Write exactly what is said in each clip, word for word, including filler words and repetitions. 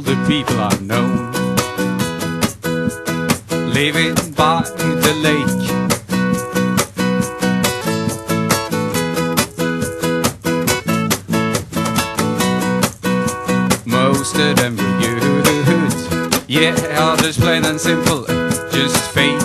the people I've known, living by the lake. Most of them were good, yeah, others plain and simple, just fake.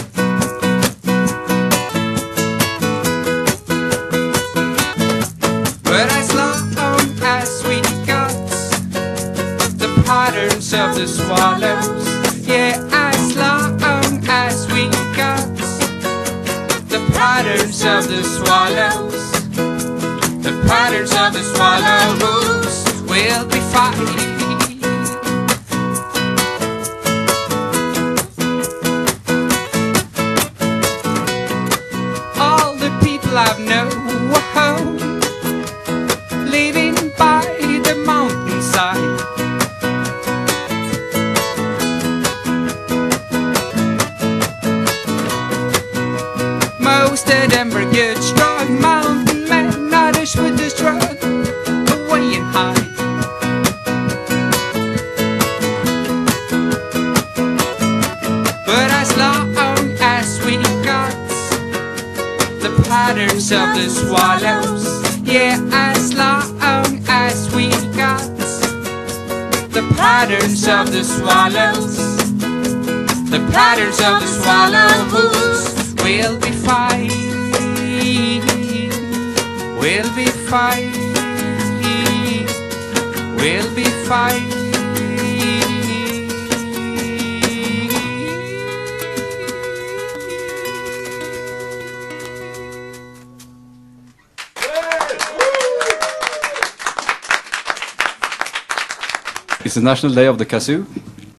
But as long as we got the patterns of the swallows, yeah, as long as we got the patterns of the swallows, the patterns of the swallows, we'll be fine. All the people I've known, living by the mountainside, most of them were good, strong mountain men, others would just run away and hide. But as long as we got the patterns of the swallows, yeah, as long as we got the patterns of the swallows, the patterns of the swallows, we'll be fine, we'll be fine, we'll be fine. It's the National Day of the Kazoo.